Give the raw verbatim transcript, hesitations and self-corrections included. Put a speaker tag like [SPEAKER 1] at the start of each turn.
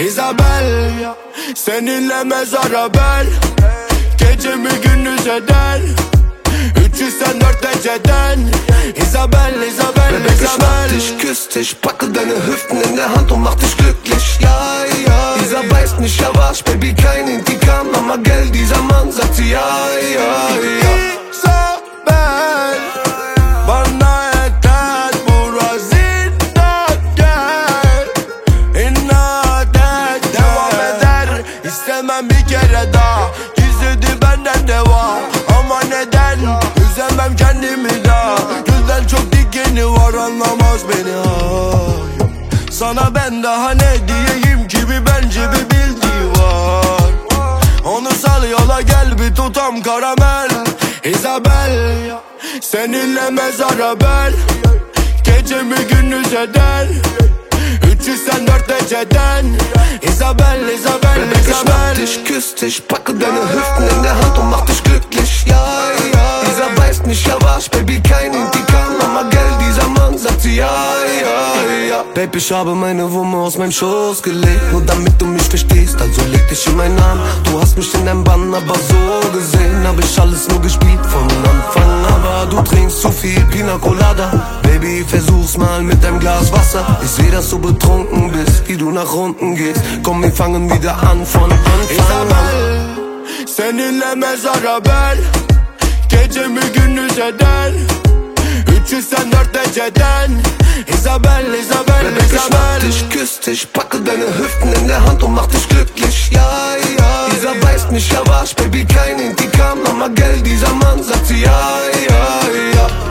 [SPEAKER 1] Isabel, seninle mezara bel. Gecemi gündüz eder. üç yüz sen dört dereceden. Isabel, Isabel,
[SPEAKER 2] Bebek, ich
[SPEAKER 1] Isabel.
[SPEAKER 2] mach dich, küss dich, packe deine Hüften in der Hand und mach dich glücklich. Ja, ja, dieser beißt mich, ja wasch, Baby, kein Intikam. Mama, Geld, dieser Mann sagt sie, ja, ja, ja.
[SPEAKER 1] Isabel, bana yeter burası inat gel. İnat et, devam eder. İstemem bir kere daha. Gizledi benden de var. Ama neden? Üzemem kendimi daha. Gözden çok dikeni var, anlamaz beni. Ay. Sana ben daha ne diyeyim ki, bir bence bir bildiği var. Onu sal yola, gel bir tutam karamel. Isabel, seninle mezara bel. Gecemi gündüz eder. üç yüz sen dört dereceden. Isabel, Isabel,
[SPEAKER 2] Bebek, ich mach
[SPEAKER 1] Isabel.
[SPEAKER 2] dich, küss dich, packe deine Hüften in der Hand und mach dich glücklich. Ja, ja, dieser beißt mich, ja wasch, Baby, kein Intikam. Mama, Geld, dieser Mann sagt sie, ja, ja, ja. Baby, ich habe meine Wumme aus meinem Schoß gelegt, nur damit du mich verstehst, also leg dich in meinen Arm. Du hast mich in deinem Bann, aber so gesehen hab ich alles nur gespielt von Anfang. Aber du trinkst zu viel Pina Colada. Baby, versuch's mal mit deinem Glas Wasser. Ich seh, dass du betrunken bist, wie du nach unten gehst. Komm, wir fangen wieder an von Anfang
[SPEAKER 1] Isabel, seninle mezara bel. Gecemi gündüz eder. üç yüz sen dört dereceden. Isabel, Isabel,
[SPEAKER 2] Bebek, ich mach
[SPEAKER 1] Isabel.
[SPEAKER 2] dich, küss dich, packe deine Hüften in der Hand und mach dich glücklich. Ja, ja, dieser beißt mich, ja wasch, Baby, kein Intikam. Mama, Geld, dieser Mann sagt sie, ja, ja, ja.